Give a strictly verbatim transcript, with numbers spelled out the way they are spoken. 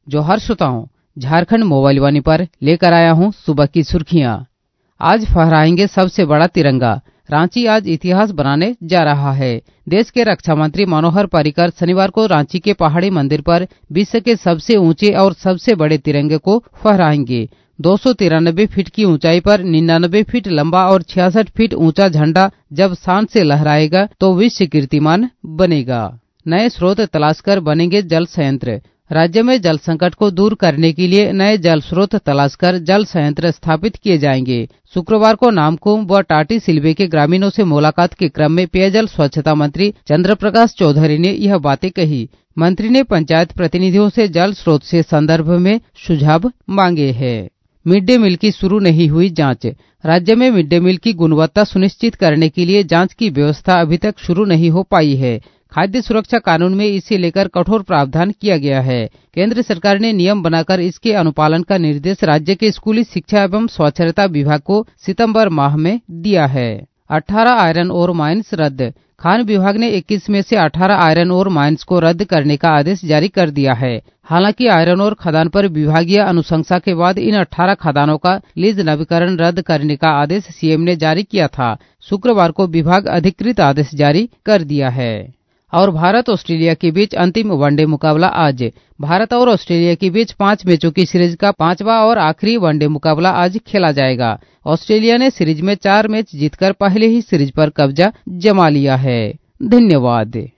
जोहार श्रोताओं, झारखंड मोबाइल वाणी पर लेकर आया हूं सुबह की सुर्खियां। आज फहराएंगे सबसे बड़ा तिरंगा। रांची आज इतिहास बनाने जा रहा है। देश के रक्षा मंत्री मनोहर पर्रिकर शनिवार को रांची के पहाड़ी मंदिर पर विश्व के सबसे ऊंचे और सबसे बड़े तिरंगे को फहराएंगे। दो सौ तिरानबे फीट की ऊंचाई पर निन्यानबे फीट लंबा और छियासठ फीट ऊंचा झंडा जब शान से लहराएगा तो विश्व कीर्तिमान बनेगा। नए स्रोत तलाश कर बनेंगे जल संयंत्र। राज्य में जल संकट को दूर करने के लिए नए जल स्रोत तलाश कर जल संयंत्र स्थापित किए जाएंगे। शुक्रवार को नामकुम व टाटी सिलवे के ग्रामीणों से मुलाकात के क्रम में पेयजल स्वच्छता मंत्री चंद्र प्रकाश चौधरी ने यह बातें कही। मंत्री ने पंचायत प्रतिनिधियों से जल स्रोत से संदर्भ में सुझाव मांगे हैं। मिड डे मील की शुरू नहीं हुई जांच। राज्य में मिड डे मील की गुणवत्ता सुनिश्चित करने के लिए जांच की व्यवस्था अभी तक शुरू नहीं हो पाई है। खाद्य सुरक्षा कानून में इसे लेकर कठोर प्रावधान किया गया है। केंद्र सरकार ने नियम बनाकर इसके अनुपालन का निर्देश राज्य के स्कूली शिक्षा एवं साक्षरता विभाग को सितंबर माह में दिया है। अठारह आयरन ओर माइंस रद्द। खान विभाग ने इक्कीस में से अठारह आयरन ओर माइंस को रद्द करने का आदेश जारी कर दिया है। हालांकि आयरन ओर खदान पर विभागीय अनुशंसा के बाद इन अठारह खदानों का लीज नवीकरण रद्द करने का आदेश सीएम ने जारी किया था। शुक्रवार को विभाग अधिकृत आदेश जारी कर दिया है। और भारत ऑस्ट्रेलिया के बीच अंतिम वनडे मुकाबला आज। भारत और ऑस्ट्रेलिया के बीच पांच मैचों की सीरीज का पांचवा और आखिरी वनडे मुकाबला आज खेला जाएगा। ऑस्ट्रेलिया ने सीरीज में चार मैच जीतकर पहले ही सीरीज पर कब्जा जमा लिया है। धन्यवाद।